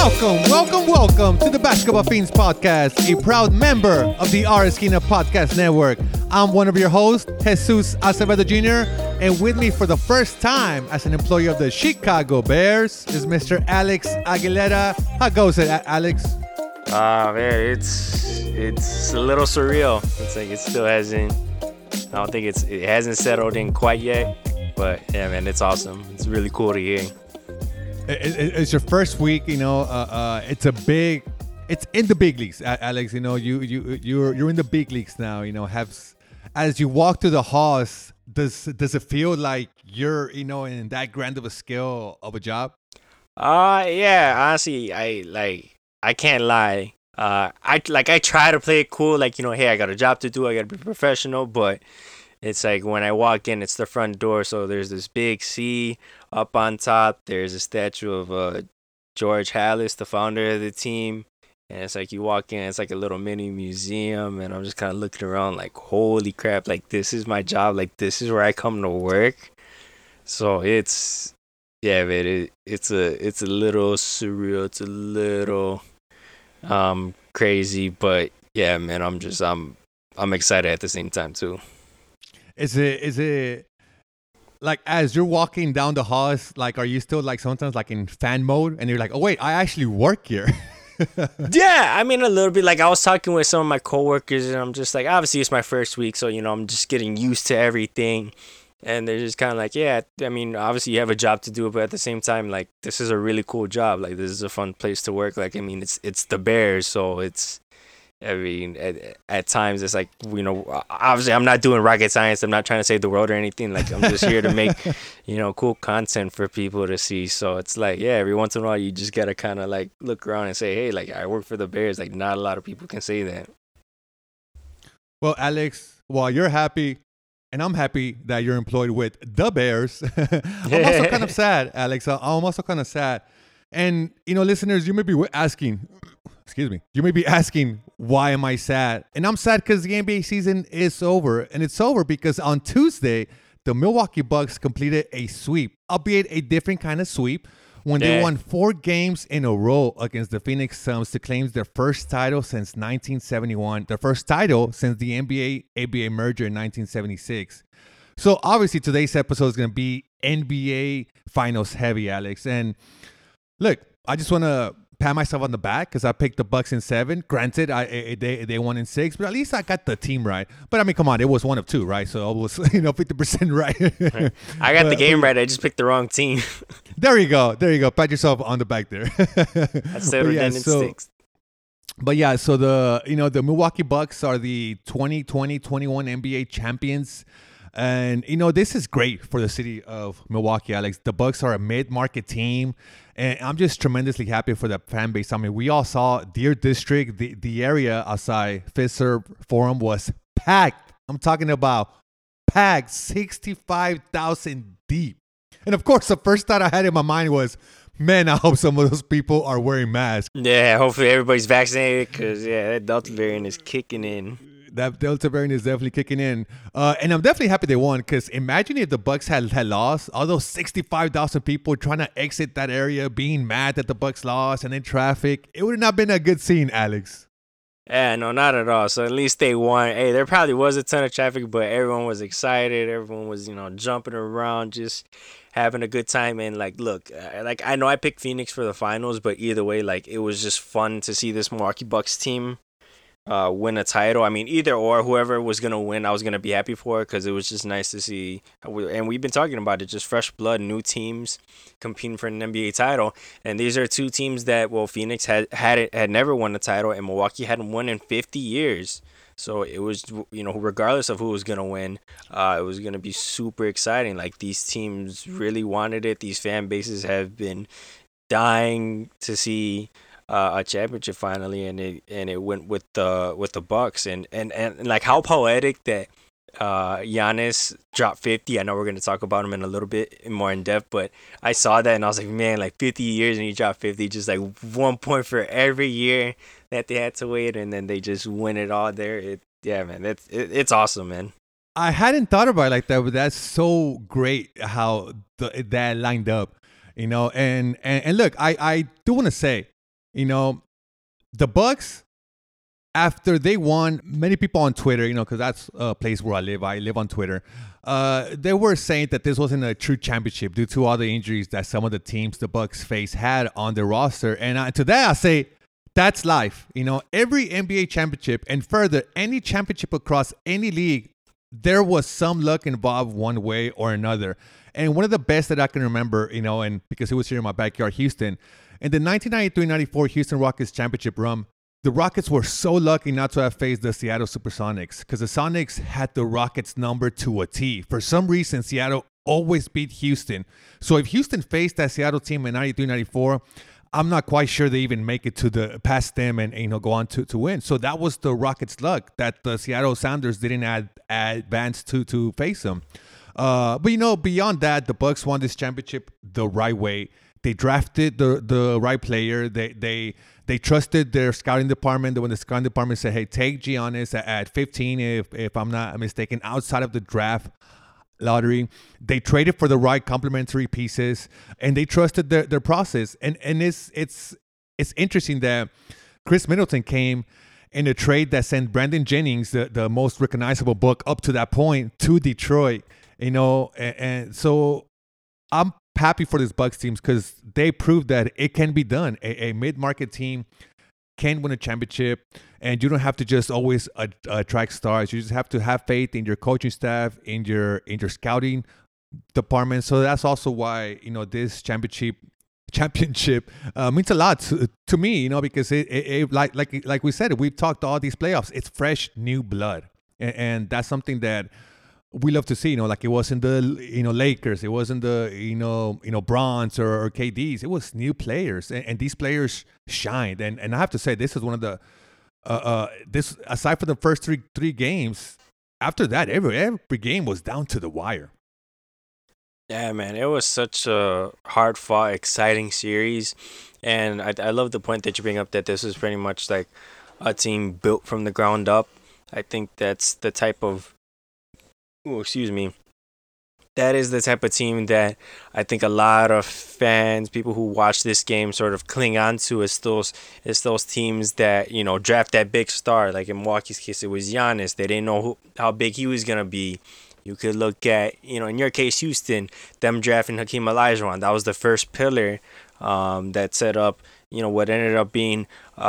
Welcome to the Basketball Fiends Podcast, a proud member of the R. Esquina Podcast Network. I'm one of your hosts, Jesus Acevedo Jr., and with me for the first time as an employee of the Chicago Bears is Mr. Alex Aguilera. How goes it, Alex? Man, it's a little surreal. It's like it still hasn't. I don't think it hasn't settled in quite yet. But yeah, man, it's awesome. It's really cool to hear. It's your first week, it's in the big leagues, Alex. You're in the big leagues now. As you walk through the halls, does it feel like you're in that grand of a scale of a job? Yeah. Honestly, I can't lie. I try to play it cool, hey, I got a job to do. I got to be professional, but it's like when I walk in, it's the front door. So there's this big C up on top. There's a statue of George Halas, the founder of the team. And it's like you walk in, it's like a little mini museum. And I'm just kind of looking around like, holy crap, like this is my job. Like this is where I come to work. So it's a little surreal. It's a little crazy. But yeah, man, I'm excited at the same time too. Is it like as you're walking down the halls, like are you still like sometimes like in fan mode and you're like, oh wait, I actually work here? Yeah, I mean a little bit. Like I was talking with some of my coworkers and I'm just like, obviously it's my first week, so I'm just getting used to everything. And they're just kind of like, yeah, I memean, obviously you have a job to do, but at the same time, like this is a really cool job. Like this is a fun place to work. Like I mean, it's the Bears, so at times it's like, obviously I'm not doing rocket science. I'm not trying to save the world or anything. Like I'm just here to make, cool content for people to see. So it's like, yeah, every once in a while you just got to kind of like look around and say, hey, like I work for the Bears. Like not a lot of people can say that. Well, Alex, while you're happy and I'm happy that you're employed with the Bears, I'm also kind of sad, Alex. I'm also kind of sad. And, listeners, you may be asking, why am I sad? And I'm sad because the NBA season is over. And it's over because on Tuesday, the Milwaukee Bucks completed a sweep, albeit a different kind of sweep, when they won 4 games in a row against the Phoenix Suns to claim their first title since 1971, their first title since the NBA-ABA merger in 1976. So obviously today's episode is going to be NBA Finals heavy, Alex. And look, I just want to pat myself on the back because I picked the Bucks in 7. Granted, they won in 6, but at least I got the team right. But I mean, come on, it was 1 of 2, right? So it was 50% right. I got the game right. I just picked the wrong team. There you go. Pat yourself on the back there. That's so redundant sticks. But yeah, so the Milwaukee Bucks are the 2020-21 NBA champions. And, this is great for the city of Milwaukee, Alex. The Bucks are a mid-market team, and I'm just tremendously happy for the fan base. I mean, we all saw Deer District, the area outside Fiserv Forum was packed. I'm talking about packed, 65,000 deep. And, of course, the first thought I had in my mind was, man, I hope some of those people are wearing masks. Yeah, hopefully everybody's vaccinated because, that Delta variant is kicking in. That Delta variant is definitely kicking in. And I'm definitely happy they won because imagine if the Bucks had lost, all those 65,000 people trying to exit that area, being mad that the Bucks lost and in traffic. It would have not been a good scene, Alex. Yeah, no, not at all. So at least they won. Hey, there probably was a ton of traffic, but everyone was excited. Everyone was, jumping around, just having a good time. And look, I know I picked Phoenix for the finals, but either way, it was just fun to see this Milwaukee Bucks team win a title. I mean, either or, whoever was going to win, I was going to be happy for it because it was just nice to see. And we've been talking about it, just fresh blood, new teams competing for an NBA title. And these are 2 teams that, Phoenix had never won a title and Milwaukee hadn't won in 50 years. So it was, regardless of who was going to win, it was going to be super exciting. Like these teams really wanted it. These fan bases have been dying to see a championship finally, and it went with the Bucks, and like how poetic that Giannis dropped 50. I know we're going to talk about him in a little bit more in depth, but I saw that and I was like, man, 50 years and he dropped 50, just 1 point for every year that they had to wait, and then they just win it all there. It's awesome, man. I hadn't thought about it like that, but that's so great how that lined up, and look, I do want to say, You know, the Bucks, after they won, many people on Twitter, you know, because that's a place where I live on Twitter. They were saying that this wasn't a true championship due to all the injuries that some of the teams the Bucks face had on their roster. And to that, I say that's life. You know, every NBA championship and further, any championship across any league, there was some luck involved one way or another. And one of the best that I can remember, you know, and because it was here in my backyard, Houston, in the 1993-94 Houston Rockets championship run, the Rockets were so lucky not to have faced the Seattle Supersonics because the Sonics had the Rockets number to a T. For some reason, Seattle always beat Houston. So if Houston faced that Seattle team in 93-94, I'm not quite sure they even make it to the past them and you know go on to win. So that was the Rockets' luck that the Seattle Sounders didn't advance to face them. But you know, beyond that, the Bucks won this championship the right way. They drafted the right player. They trusted their scouting department. When the scouting department said, "Hey, take Giannis at 15," if I'm not mistaken, outside of the draft lottery, they traded for the right complementary pieces, and they trusted their process. And it's interesting that Chris Middleton came in a trade that sent Brandon Jennings, the most recognizable book up to that point, to Detroit. You know, and so I'm happy for this Bucks teams because they proved that it can be done. A mid-market team can win a championship, and you don't have to just always attract stars. You just have to have faith in your coaching staff, in your scouting department. So that's also why, you know, this championship means a lot to me, you know, because it like we said, we've talked all these playoffs. It's fresh new blood, and that's something that we love to see, you know, like it wasn't the, you know, Lakers, it wasn't the, you know, Bronze or KDs. It was new players, and these players shined. And I have to say, this is one of the, this aside from the first three games, after that, every game was down to the wire. Yeah, man, it was such a hard fought, exciting series, and I love the point that you bring up that this is pretty much like a team built from the ground up. I think that's the type of that is the type of team that I think a lot of fans, people who watch this game, sort of cling on to. It's those teams that, you know, draft that big star. Like in Milwaukee's case, it was Giannis. They didn't know how big he was gonna be. You could look at, you know, in your case, Houston, them drafting Hakeem Olajuwon. That was the first pillar that set up, you know, what ended up being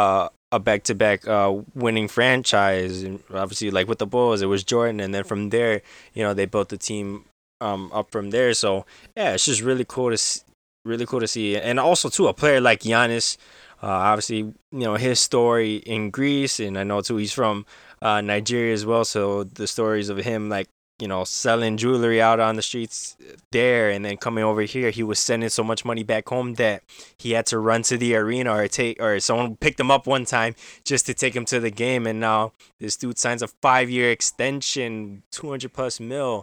a back-to-back winning franchise. And obviously, like with the Bulls, it was Jordan, and then from there, you know, they built the team up from there. So yeah, it's just really cool to see. And also too, a player like Giannis, obviously, you know, his story in Greece, and I know too he's from Nigeria as well. So the stories of him, like, you know, selling jewelry out on the streets there and then coming over here, he was sending so much money back home that he had to run to the arena or someone picked him up one time just to take him to the game. And now this dude signs a 5-year extension, 200+ mil,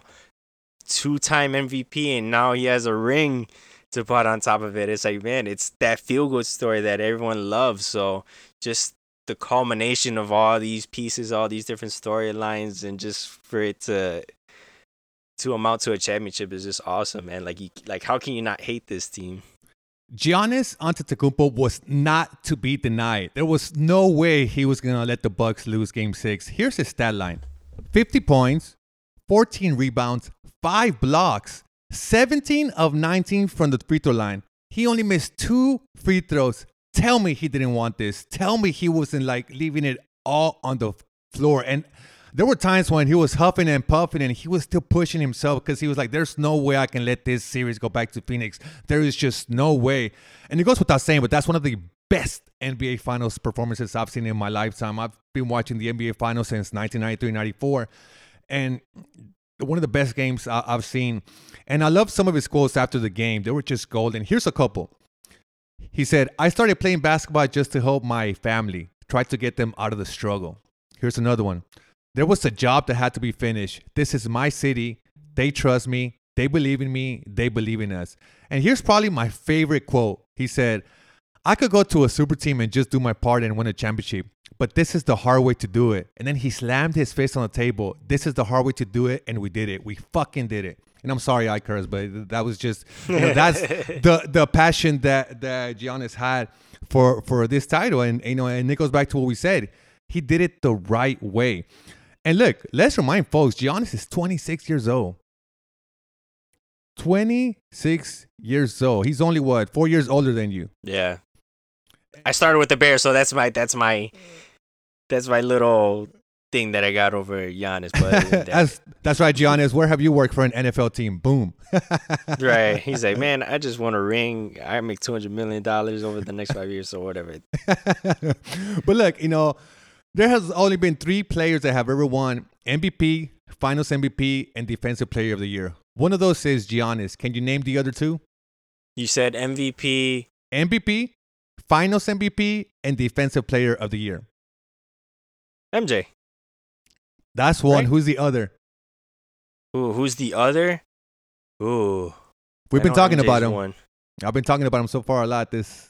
2-time MVP, and now he has a ring to put on top of it. It's like, man, it's that feel-good story that everyone loves. So just the culmination of all these pieces, all these different storylines, and just for it to amount to a championship is just awesome, man. Like how can you not hate this team? Giannis Antetokounmpo was not to be denied. There was no way he was going to let the Bucks lose Game 6. Here's his stat line. 50 points, 14 rebounds, 5 blocks, 17 of 19 from the free throw line. He only missed 2 free throws. Tell me he didn't want this. Tell me he wasn't like leaving it all on the floor. And there were times when he was huffing and puffing and he was still pushing himself because he was like, there's no way I can let this series go back to Phoenix. There is just no way. And it goes without saying, but that's one of the best NBA Finals performances I've seen in my lifetime. I've been watching the NBA Finals since 1993-94. And one of the best games I've seen. And I love some of his quotes after the game. They were just golden. Here's a couple. He said, I started playing basketball just to help my family, try to get them out of the struggle. Here's another one. There was a job that had to be finished. This is my city. They trust me. They believe in me. They believe in us. And here's probably my favorite quote. He said, I could go to a super team and just do my part and win a championship, but this is the hard way to do it. And then he slammed his fist on the table. This is the hard way to do it, and we did it. We fucking did it. And I'm sorry I cursed, but that was just, you know, that's the passion that Giannis had for this title. And and it goes back to what we said. He did it the right way. And look, let's remind folks, Giannis is 26 years old. 26 years old. He's only 4 years older than you. Yeah. I started with the Bears, so that's my little thing that I got over Giannis. But that's right, Giannis. Where have you worked for an NFL team? Boom. Right. He's like, man, I just want a ring. I make $200 million over the next 5 years or whatever. But look, there has only been 3 players that have ever won MVP, Finals MVP, and Defensive Player of the Year. One of those is Giannis. Can you name the other 2? You said MVP, Finals MVP, and Defensive Player of the Year. MJ. That's one. Right? Who's the other? Ooh, who's the other? Ooh. We've been talking MJ's about him. one. I've been talking about him so far a lot.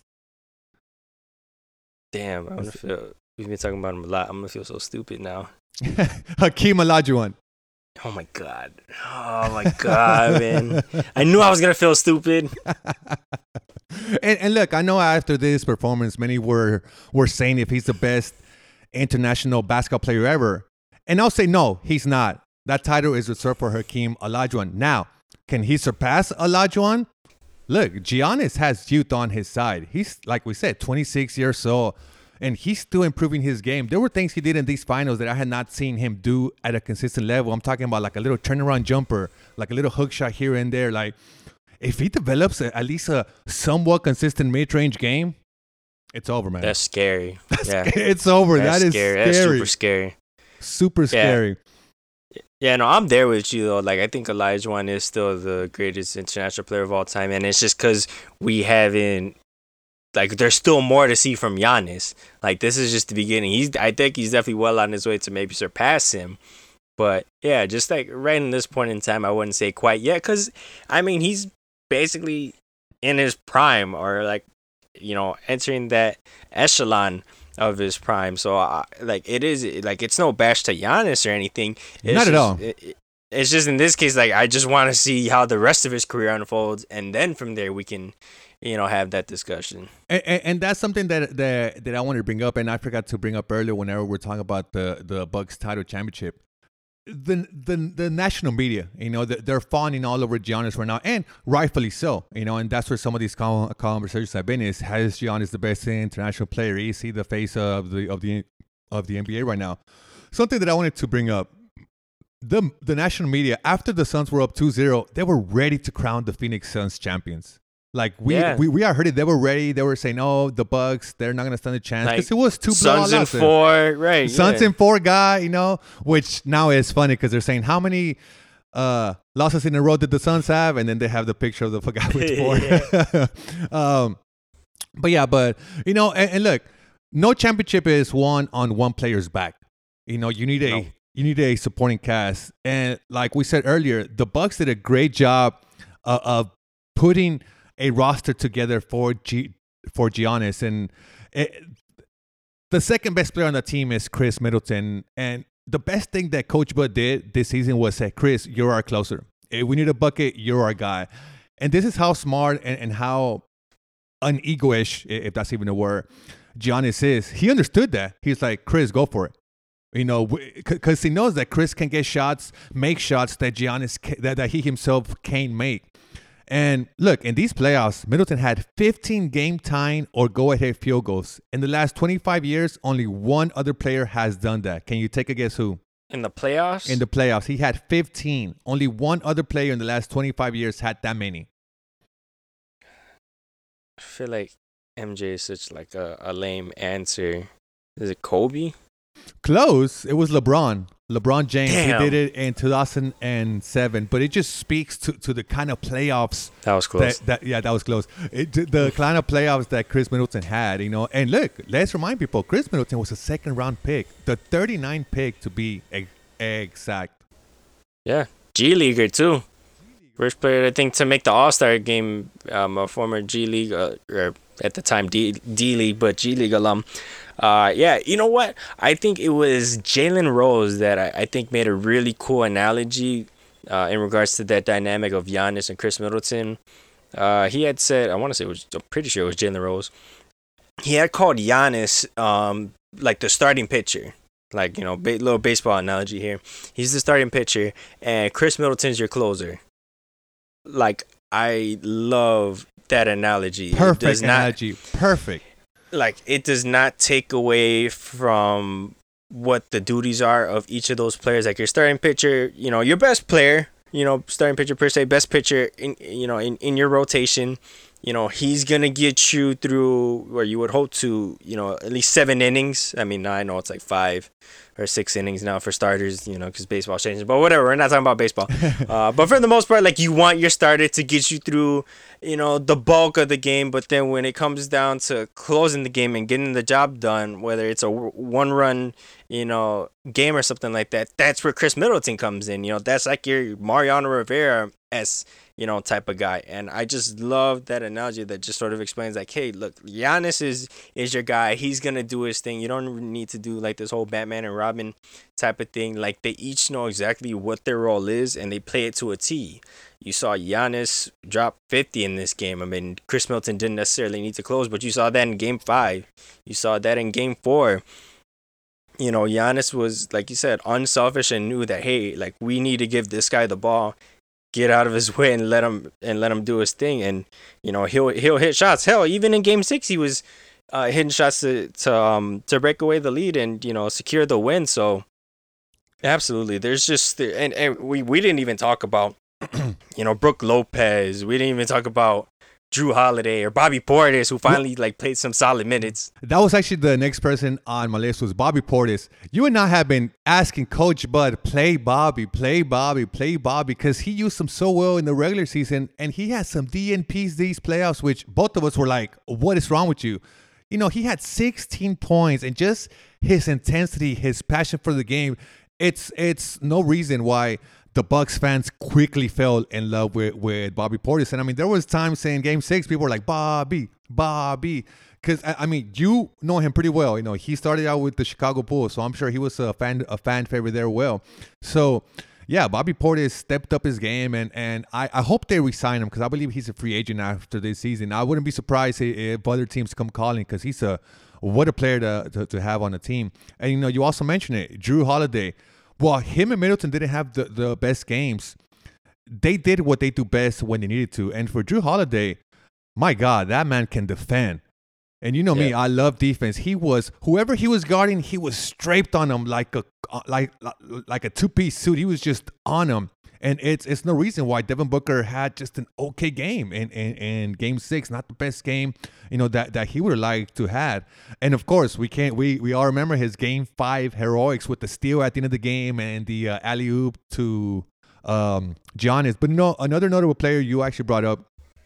Damn, we've been talking about him a lot. I'm gonna feel so stupid now. Hakeem Olajuwon. Oh my god, man! I knew I was gonna feel stupid. and look, I know after this performance, many were saying if he's the best international basketball player ever, and I'll say no, he's not. That title is reserved for Hakeem Olajuwon. Now, can he surpass Olajuwon? Look, Giannis has youth on his side. He's, like we said, 26 years old. And he's still improving his game. There were things he did in these finals that I had not seen him do at a consistent level. I'm talking about like a little turnaround jumper, like a little hook shot here and there. Like, if he develops at least a somewhat consistent mid-range game, it's over, man. That's scary. It's over. That's that is scary. scary. That's super scary. Super scary. Yeah, no, I'm there with you, though. Like, I think Olajuwon is still the greatest international player of all time. And it's just because we haven't... Like, there's still more to see from Giannis. Like, this is just the beginning. I think he's definitely well on his way to maybe surpass him. But, yeah, just like right in this point in time, I wouldn't say quite yet. Because, I mean, he's basically in his prime or, like, entering that echelon of his prime. So, it's no bash to Giannis or anything. Not at all. It's just in this case, like, I just want to see how the rest of his career unfolds. And then from there, we can... have that discussion. And that's something that I wanted to bring up, and I forgot to bring up earlier whenever we're talking about the Bucks title championship. The national media, they're fawning all over Giannis right now, and rightfully so, and that's where some of these conversations have been is Giannis the best international player? Is he the face of the NBA right now? Something that I wanted to bring up. The national media, after the Suns were up 2-0, they were ready to crown the Phoenix Suns champions. Like, we are heard it. They were ready. They were saying, "Oh, the Bucks, they're not gonna stand a chance," because it was 2 Suns in 4, right? Suns in 4 guy, which now is funny because they're saying how many losses in a row did the Suns have, and then they have the picture of the guy with 4. But and look, no championship is won on one player's back. You need a supporting cast, and like we said earlier, the Bucks did a great job of putting a roster together for Giannis, and the second best player on the team is Chris Middleton. And the best thing that Coach Bud did this season was say, "Chris, you're our closer. If we need a bucket, you're our guy." And this is how smart and how unegoish, if that's even a word, Giannis is. He understood that. He's like, "Chris, go for it." Because he knows that Chris can get shots, make shots that that he himself can't make. And look, in these playoffs, Middleton had 15 game-tying or go-ahead field goals. In the last 25 years, only one other player has done that. Can you take a guess who? In the playoffs? In the playoffs. He had 15. Only one other player in the last 25 years had that many. I feel like MJ is such like a lame answer. Is it Kobe? Close. It was LeBron. LeBron James. Damn. He did it in 2007, but it just speaks to the kind of playoffs. That was close. That was close. The kind of playoffs that Chris Middleton had, And look, let's remind people, Chris Middleton was a second-round pick, the 39th pick to be exact. Yeah, G Leaguer too. First player, I think, to make the All-Star game. A former G League, or at the time D League, but G League alum. You know what? I think it was Jalen Rose that I think made a really cool analogy in regards to that dynamic of Giannis and Chris Middleton. He had said, I'm pretty sure it was Jalen Rose. he had called Giannis like the starting pitcher. Like, little baseball analogy here. He's the starting pitcher, and Chris Middleton's your closer. Like, I love that analogy. Perfect analogy. Perfect. Like, it does not take away from what the duties are of each of those players. Like, your starting pitcher, your best player, starting pitcher per se, best pitcher in your rotation. He's going to get you through, or you would hope to, at least 7 innings. I mean, I know it's like 5 or 6 innings now for starters, because baseball's changing. But whatever, we're not talking about baseball. But for the most part, like, you want your starter to get you through, the bulk of the game. But then when it comes down to closing the game and getting the job done, whether it's a one-run, game or something like that, that's where Chris Middleton comes in. That's like your Mariano Rivera type of guy. And I just love that analogy that just sort of explains, like, hey, look, Giannis is your guy. He's gonna do his thing. You don't need to do like this whole Batman and Robin type of thing. Like, they each know exactly what their role is, and they play it to a T. You saw Giannis drop 50 in this game. I mean, Chris Middleton didn't necessarily need to close, but you saw that in Game 5. You saw that in Game 4. Giannis was, like you said, unselfish and knew that, hey, like, we need to give this guy the ball, get out of his way, and let him do his thing. And he'll hit shots. Hell, even in Game 6, he was hitting shots to break away the lead and secure the win. So absolutely, there's just and we didn't even talk about Brook Lopez. We didn't even talk about Drew Holiday or Bobby Portis, who finally played some solid minutes. That was actually the next person on my list, was Bobby Portis. You and I have been asking Coach Bud, play Bobby, because he used him so well in the regular season, and he had some DNPs these playoffs, which both of us were like, what is wrong with you? He had 16 points, and just his intensity, his passion for the game, it's no reason why the Bucks fans quickly fell in love with Bobby Portis. And I mean, there was times in Game 6, people were like, Bobby. Because, I mean, you know him pretty well. He started out with the Chicago Bulls, so I'm sure he was a fan favorite there well. So, yeah, Bobby Portis stepped up his game, and I hope they re-sign him, because I believe he's a free agent after this season. I wouldn't be surprised if other teams come calling, because he's what a player to have on the team. And, you also mentioned it, Drew Holiday. Well, him and Middleton didn't have the best games. They did what they do best when they needed to. And for Drew Holiday, my God, that man can defend. And me, I love defense. Whoever he was guarding, he was straight on him like a two-piece suit. He was just on him. And it's no reason why Devin Booker had just an okay game in Game 6, not the best game, that he would have liked to have. And of course, we all remember his Game 5 heroics with the steal at the end of the game and the alley-oop to Giannis. But another notable player you actually brought up,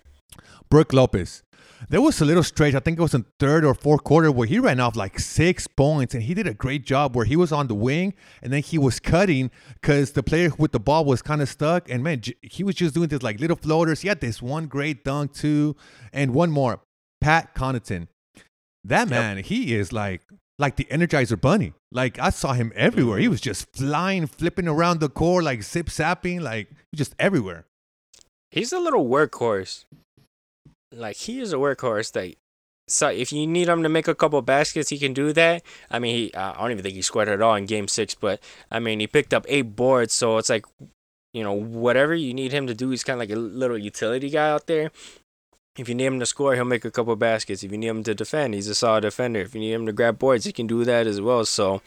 Brook Lopez. There was a little stretch, I think it was in third or fourth quarter, where he ran off like 6 points, and he did a great job where he was on the wing, and then he was cutting because the player with the ball was kind of stuck, and man, he was just doing this like little floaters. He had this one great dunk too, and one more, Pat Connaughton. That man, he is like the Energizer Bunny. Like, I saw him everywhere. He was just flying, flipping around the court, like zip-zapping, like just everywhere. He's a little workhorse. Like, he is a workhorse. So if you need him to make a couple baskets, he can do that. I mean, I don't even think he scored at all in Game 6, but I mean, he picked up 8 boards. So it's like, whatever you need him to do, he's kind of like a little utility guy out there. If you need him to score, he'll make a couple baskets. If you need him to defend, he's a solid defender. If you need him to grab boards, he can do that as well. So,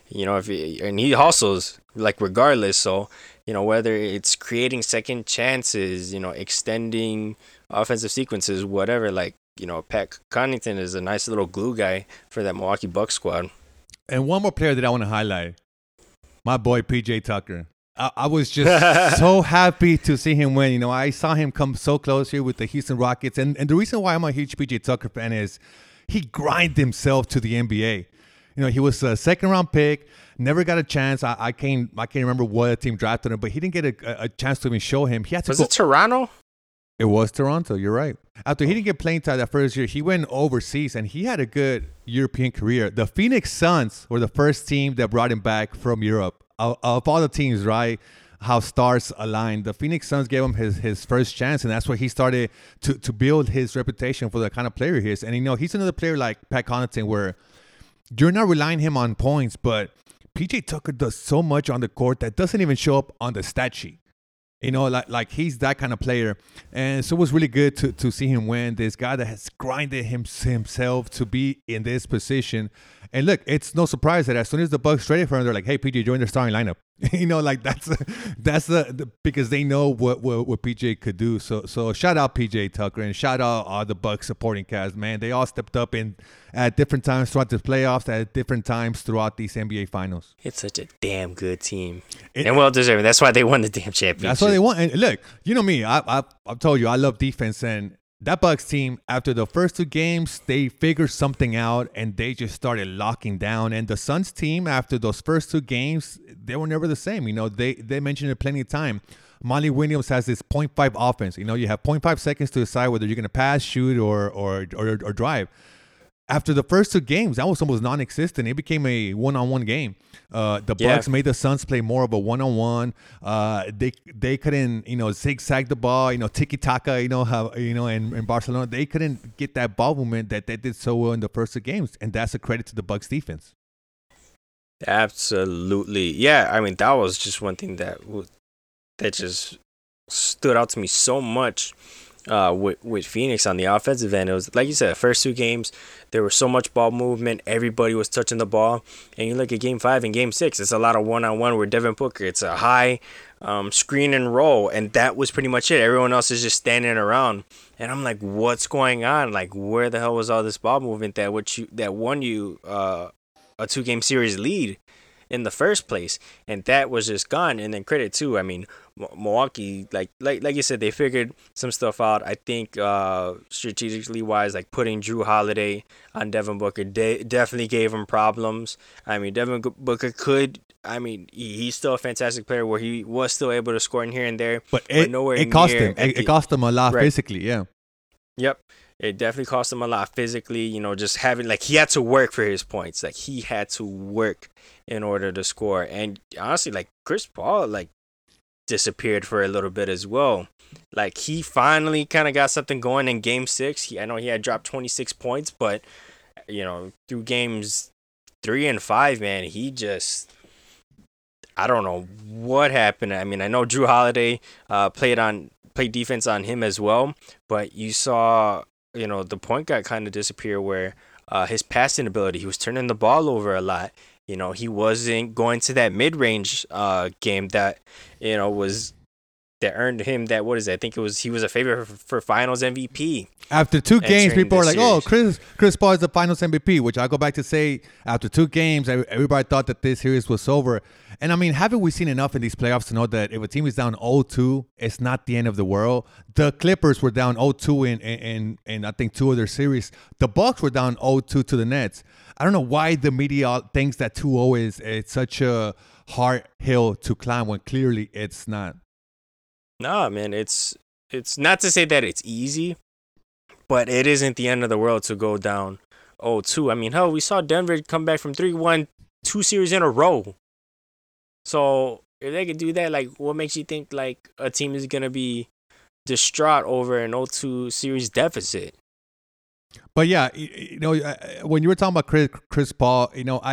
and he hustles like regardless. So, whether it's creating second chances, extending offensive sequences, whatever, Pat Connaughton is a nice little glue guy for that Milwaukee Bucks squad. And one more player that I want to highlight, my boy PJ Tucker. I was just so happy to see him win. I saw him come so close here with the Houston Rockets. And the reason why I'm a huge PJ Tucker fan is he grinded himself to the NBA. He was a second-round pick, never got a chance. I can't remember what team drafted him, but he didn't get a chance to even show him. Was it Toronto? It was Toronto, you're right. After he didn't get playing time that first year, he went overseas, and he had a good European career. The Phoenix Suns were the first team that brought him back from Europe. Of all the teams, right? how stars align. The Phoenix Suns gave him his first chance, and that's where he started to build his reputation for the kind of player he is. And he's another player like Pat Connaughton, where you're not relying him on points, but PJ Tucker does so much on the court that doesn't even show up on the stat sheet. Like he's that kind of player. And so it was really good to see him win. This guy that has grinded himself to be in this position. And look, it's no surprise that as soon as the Bucks traded for him, they're like, hey, PJ, join the starting lineup. Like that's the because they know what PJ could do. So shout out PJ Tucker and shout out all the Bucks supporting cast, man. They all stepped up at different times throughout the playoffs, at different times throughout these NBA finals. It's such a damn good team. And well deserved. That's why they won the damn championship. That's why they won. And look, you know me, I've told you I love defense, and that Bucks team, after the first 2 games, they figured something out and they just started locking down. And the Suns team, after those first 2 games, they were never the same. They mentioned it plenty of time. Monty Williams has this 0.5 offense. You have 0.5 seconds to decide whether you're going to pass, shoot, or drive. After the first 2 games, that was almost non-existent. It became a one-on-one game. The Bucks made the Suns play more of a one-on-one. They couldn't, zigzag the ball, tiki-taka, in Barcelona. They couldn't get that ball movement that they did so well in the first 2 games, and that's a credit to the Bucks defense. Absolutely. Yeah, I mean, that was just one thing that just stood out to me so much. With Phoenix on the offensive end, it was like you said, the first 2 games there was so much ball movement, everybody was touching the ball, and you look at Game 5 and Game 6, it's a lot of one-on-one with Devin Booker. It's a high screen and roll, and that was pretty much it. Everyone else is just standing around, and I'm like, what's going on? Like, where the hell was all this ball movement that won you a 2-game series lead in the first place? And that was just gone. And then credit too, I mean, Milwaukee, like you said, they figured some stuff out. I think strategically wise, like putting Jrue Holiday on Devin Booker definitely gave him problems. I mean, Devin Booker he's still a fantastic player where he was still able to score in here and there, but it cost him. It cost him a lot physically. Yeah. Yep. It definitely cost him a lot physically, just having, like, he had to work for his points. Like, he had to work in order to score. And honestly, like, Chris Paul, like, disappeared for a little bit as well. Like, he finally kind of got something going in Game 6. I know he had dropped 26 points, but, through Games 3 and 5, man, he just, I don't know what happened. I mean, I know Jrue Holiday played defense on him as well, but you saw, the point guard kind of disappear where his passing ability, he was turning the ball over a lot. He wasn't going to that mid-range game that, that earned him that, what is it? I think he was a favorite for Finals MVP. After 2 games, people are like, oh, Chris Paul is the Finals MVP, which I go back to say, after 2 games, everybody thought that this series was over. And I mean, haven't we seen enough in these playoffs to know that if a team is down 0-2, it's not the end of the world? The Clippers were down 0-2 in I think 2 of their series. The Bucks were down 0-2 to the Nets. I don't know why the media thinks that 2-0 is such a hard hill to climb when clearly it's not. No, man, it's not to say that it's easy, but it isn't the end of the world to go down 0-2. I mean, hell, we saw Denver come back from 3-1 2 series in a row. So if they could do that, like, what makes you think like a team is gonna be distraught over an 0-2 series deficit? But yeah, when you were talking about Chris Paul,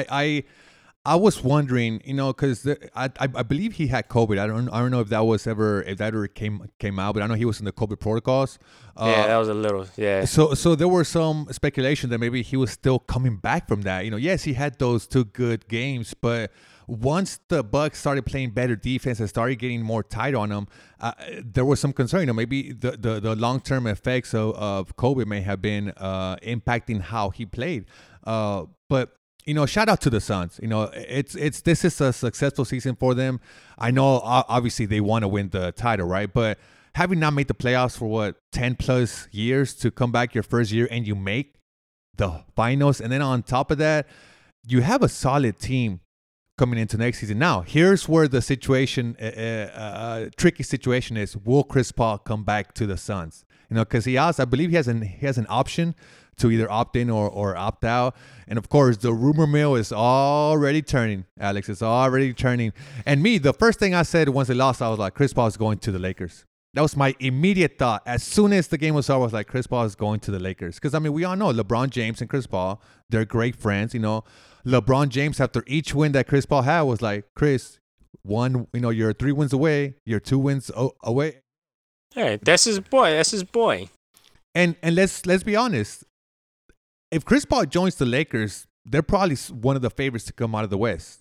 I was wondering, because I believe he had COVID. I don't know if that ever came out, but I know he was in the COVID protocols. Yeah, that was a little, yeah. So there were some speculation that maybe he was still coming back from that. Yes, he had those 2 good games, but once the Bucks started playing better defense and started getting more tight on them, there was some concern. Maybe the long-term effects of COVID may have been impacting how he played. But shout out to the Suns. This is a successful season for them. I know obviously they want to win the title, right? But having not made the playoffs for 10 plus years, to come back your first year and you make the finals, and then on top of that, you have a solid team coming into next season. Now, here's where the situation, tricky situation is. Will Chris Paul come back to the Suns? Because I believe he has an option to either opt in or opt out. And of course, the rumor mill is already turning, Alex. It's already turning. And me, the first thing I said once they lost, I was like, Chris Paul is going to the Lakers. That was my immediate thought. As soon as the game was over, I was like, Chris Paul is going to the Lakers. Because, we all know LeBron James and Chris Paul, they're great friends. LeBron James, after each win that Chris Paul had, was like, Chris, you're 3 wins away. You're 2 wins away. Hey, that's his boy. That's his boy. And let's be honest. If Chris Paul joins the Lakers, they're probably one of the favorites to come out of the West.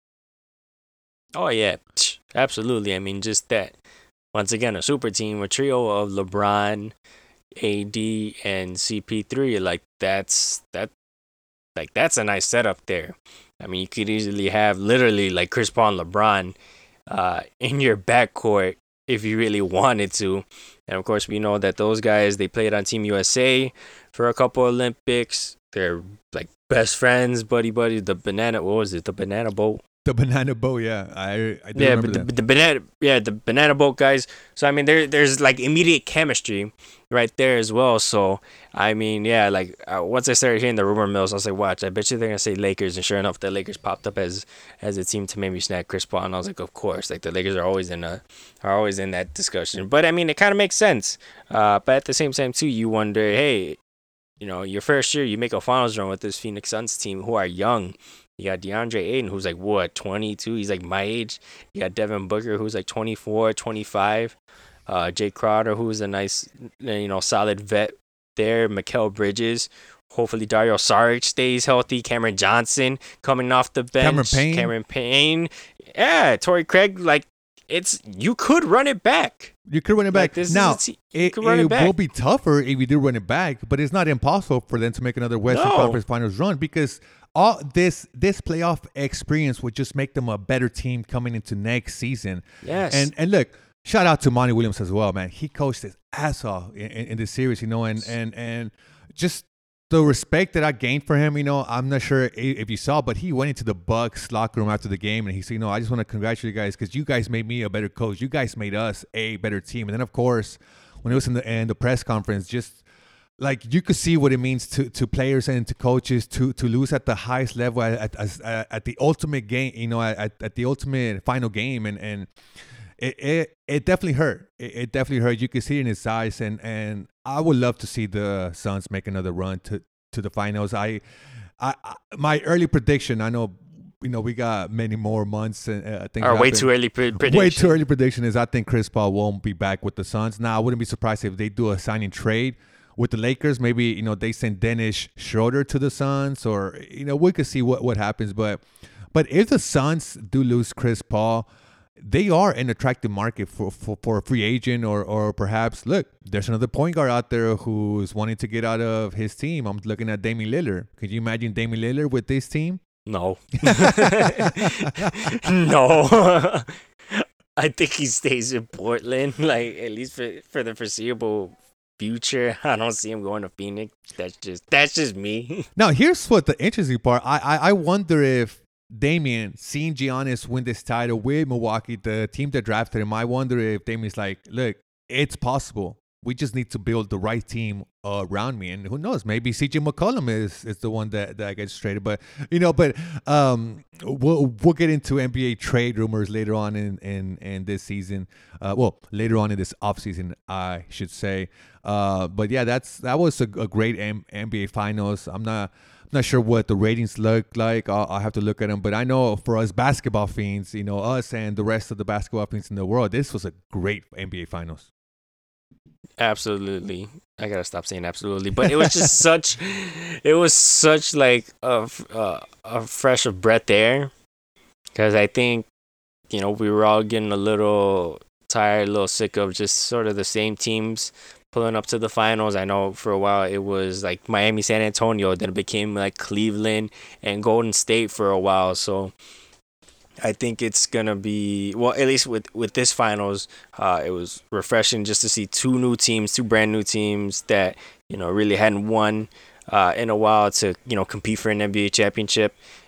Oh, yeah. Absolutely. Just that. Once again, a super team, a trio of LeBron, AD, and CP3. That's a nice setup there. You could easily have literally like Chris Paul and LeBron in your backcourt if you really wanted to. And of course, we know that those guys, they played on Team USA for a couple Olympics. They're like best friends, buddy. The banana boat. The banana boat, yeah. I remember that. the banana boat guys. So there's like immediate chemistry right there as well. So once I started hearing the rumor mills, I was like, watch, I bet you they're gonna say Lakers, and sure enough, the Lakers popped up as a team to maybe snag Chris Paul, and I was like, of course, like the Lakers are always in that discussion. But it kind of makes sense. But at the same time too, you wonder, hey, your first year you make a finals run with this Phoenix Suns team who are young. You got DeAndre Ayton, who's like, 22? He's like my age. You got Devin Booker, who's like 24, 25. Jay Crowder, who's a nice, solid vet there. Mikal Bridges. Hopefully Dario Saric stays healthy. Cameron Johnson coming off the bench. Cameron Payne. Yeah, Torrey Craig. You could run it back. You could run it back. It will be tougher if you do run it back, but it's not impossible for them to make another Western Conference Finals run, because all this playoff experience would just make them a better team coming into next season. Yes. And look, shout out to Monty Williams as well, man. He coached his ass off in this series, and just the respect that I gained for him, I'm not sure if you saw, but he went into the Bucks locker room after the game and he said, I just want to congratulate you guys because you guys made me a better coach. You guys made us a better team. And then, of course, when it was in the press conference, just like you could see what it means to players and to coaches to lose at the highest level at the ultimate game, at the ultimate final game. And it definitely hurt. It definitely hurt. You could see it in his eyes, and I would love to see the Suns make another run to the finals. My early prediction, I know, we got many more months and things. Way too early prediction. Way too early prediction is I think Chris Paul won't be back with the Suns. Now, I wouldn't be surprised if they do a signing trade with the Lakers. Maybe they send Dennis Schroeder to the Suns, or we could see what happens. But if the Suns do lose Chris Paul, they are an attractive market for a free agent, or perhaps, look, there's another point guard out there who's wanting to get out of his team. I'm looking at Damian Lillard. Could you imagine Damian Lillard with this team? No. No. I think he stays in Portland, at least for the foreseeable future. I don't see him going to Phoenix. That's just me. Now, here's what the interesting part. I wonder if Damian, seeing Giannis win this title with Milwaukee, the team that drafted him, I wonder if Damian's like, look, it's possible. We just need to build the right team around me. And who knows, maybe CJ McCollum is the one that gets traded. But, we'll get into NBA trade rumors later on in this season. Later on in this offseason, I should say. But yeah, that was a great NBA Finals. I'm not sure what the ratings look like. I'll have to look at them. But I know for us basketball fiends, us and the rest of the basketball fiends in the world, this was a great NBA Finals. Absolutely. I gotta stop saying absolutely. But it was just such like a fresh of breath air. Because I think, we were all getting a little tired, a little sick of just sort of the same teams pulling up to the finals. I know for a while it was like Miami, San Antonio, then it became like Cleveland and Golden State for a while. So I think it's gonna be, at least with this finals, it was refreshing just to see two brand new teams that really hadn't won in a while to compete for an NBA championship.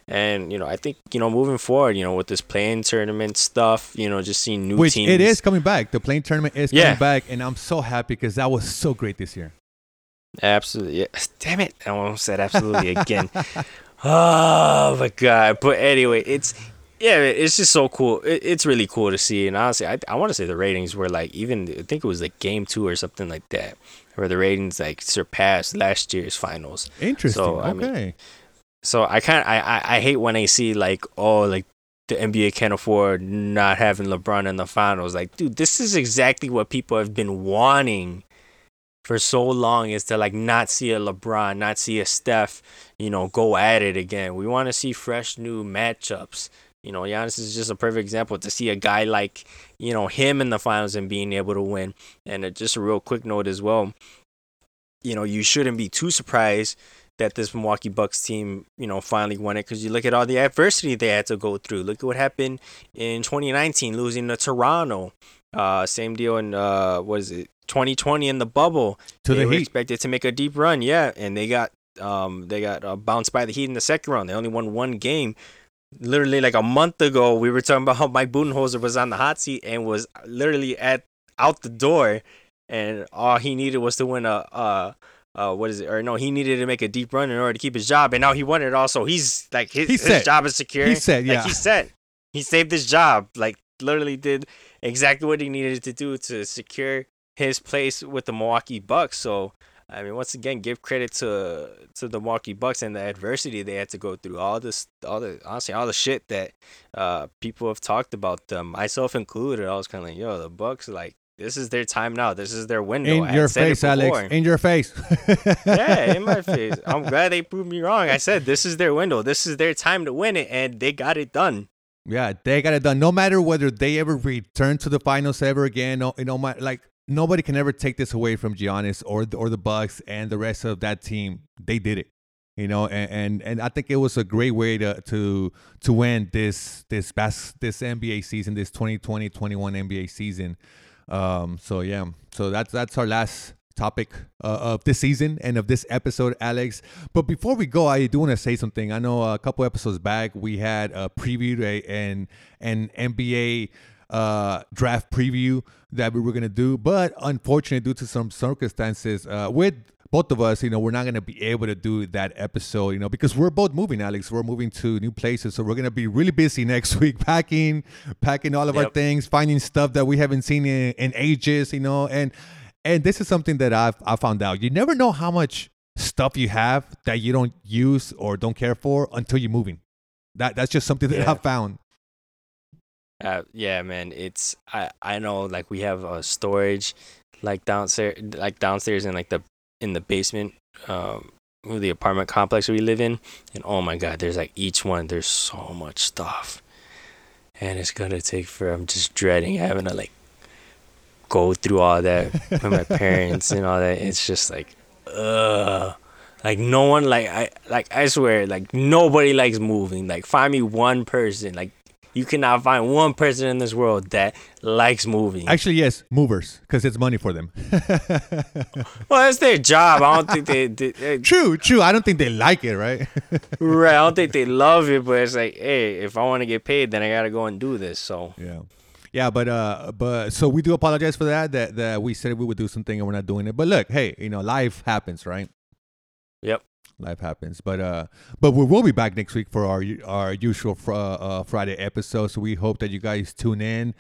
And I think moving forward, with this playing tournament stuff, just seeing new Which teams. it is coming back. The playing tournament is Yeah. coming back, and I'm so happy because that was so great this year. Absolutely. Yeah. Damn it. I almost said absolutely again. Oh my God. But anyway, it's just so cool. It's really cool to see. And honestly, I want to say the ratings were like, even I think it was like game 2 or something like that, where the ratings like surpassed last year's finals. Interesting. So, I okay. mean, so I hate when I see like, oh, like the NBA can't afford not having LeBron in the finals. Like, dude, this is exactly what people have been wanting for so long, is to like not see a LeBron, not see a Steph, go at it again. We want to see fresh new matchups. Giannis is just a perfect example to see a guy like, him in the finals and being able to win. And just a real quick note as well, you shouldn't be too surprised that this Milwaukee Bucks team, finally won it, because you look at all the adversity they had to go through. Look at what happened in 2019, losing to Toronto. Same deal in, 2020 in the bubble. They were Heat. expected to make a deep run, yeah, and they got bounced by the Heat in the second round. They only won one game. Literally like a month ago, we were talking about how Mike Budenholzer was on the hot seat and was literally out the door, and all he needed was to win he needed to make a deep run in order to keep his job, and now he won it all. So he's like his job is secure. He said, yeah. Like, he's set. He saved his job. Like, literally did exactly what he needed to do to secure his place with the Milwaukee Bucks. So, I mean, once again, give credit to the Milwaukee Bucks and the adversity they had to go through. All the shit that people have talked about them, myself included. I was kind of like, yo, the Bucks, like, this is their time now. This is their window. In your face, Alex. In your face. Yeah, in my face. I'm glad they proved me wrong. I said this is their window. This is their time to win it, and they got it done. Yeah, they got it done. No matter whether they ever return to the finals ever again, like, nobody can ever take this away from Giannis or the Bucks and the rest of that team. They did it, and I think it was a great way to end this NBA season, this 2020-21 NBA season. So that's our last topic of this season and of this episode, Alex. But before we go, I do want to say something. I know a couple episodes back we had previewed an NBA draft preview that we were going to do, but unfortunately, due to some circumstances with both of us, we're not going to be able to do that episode, because we're both moving, Alex. We're moving to new places, so we're going to be really busy next week packing all of our things, finding stuff that we haven't seen in ages, and this is something that I found out. You never know how much stuff you have that you don't use or don't care for until you're moving. That's just something that I found. Yeah, man. It's I know, like, we have a storage like downstairs in like in the basement of the apartment complex we live in, and oh my God, there's like each one, there's so much stuff, and it's gonna take I'm just dreading having to like go through all that with my parents and all that. It's just like, like, no one, I swear, like, nobody likes moving. Like, find me one person. Like, you cannot find one person in this world that likes moving. Actually, yes, movers, because it's money for them. Well, that's their job. I don't think they True. I don't think they like it, right? Right. I don't think they love it, but it's like, hey, if I want to get paid, then I gotta go and do this. So yeah, but so we do apologize for that we said we would do something and we're not doing it. But look, hey, life happens, right? Yep. Life happens, but we will be back next week for our usual Friday episode. So we hope that you guys tune in.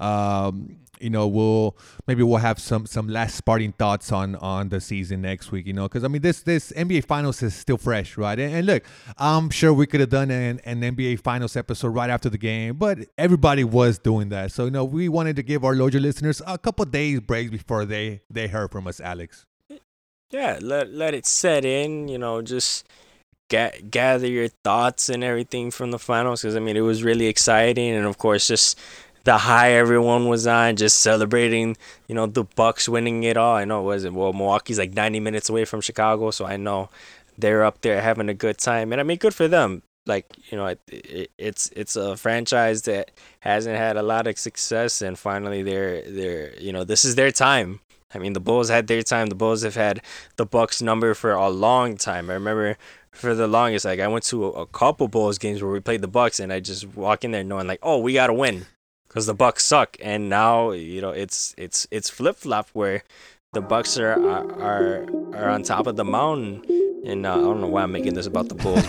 We'll have some last Spartan thoughts on the season next week. Because I mean this NBA Finals is still fresh, right? And look, I'm sure we could have done an NBA Finals episode right after the game, but everybody was doing that. So we wanted to give our loyal listeners a couple days break before they heard from us, Alex. Yeah, let it set in, just gather your thoughts and everything from the finals, because I mean, it was really exciting, and of course, just the high everyone was on, just celebrating, the Bucks winning it all. I know Milwaukee's like 90 minutes away from Chicago, so I know they're up there having a good time, and I mean, good for them. Like, it's a franchise that hasn't had a lot of success, and finally they're this is their time. I mean, the Bulls had their time. The Bulls have had the Bucks number for a long time. I remember for the longest. Like I went to a couple Bulls games where we played the Bucks, and I just walk in there knowing like, oh, we gotta win, because the Bucks suck. And now it's flip flop where the Bucks are on top of the mountain. And I don't know why I'm making this about the Bulls,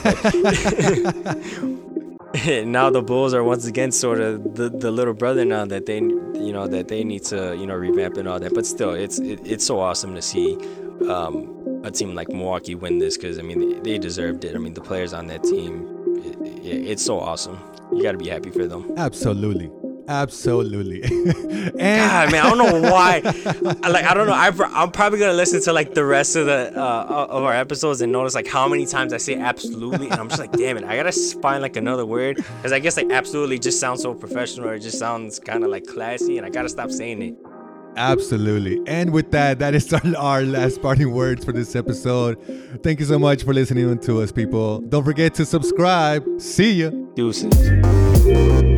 but now the Bulls are once again sort of the little brother now that they need to revamp and all that. But still, it's so awesome to see a team like Milwaukee win this, because I mean they deserved it. I mean the players on that team, it's so awesome. You got to be happy for them. Absolutely. And God, man, I don't know why. I don't know. I'm probably gonna listen to like the rest of the of our episodes and notice like how many times I say absolutely, and I'm just like, damn it, I gotta find like another word, because I guess like absolutely just sounds so professional, or it just sounds kind of like classy, and I gotta stop saying it. Absolutely. And with that is our last parting words for this episode. Thank you so much for listening to us, people. Don't forget to subscribe. See ya. Deuces.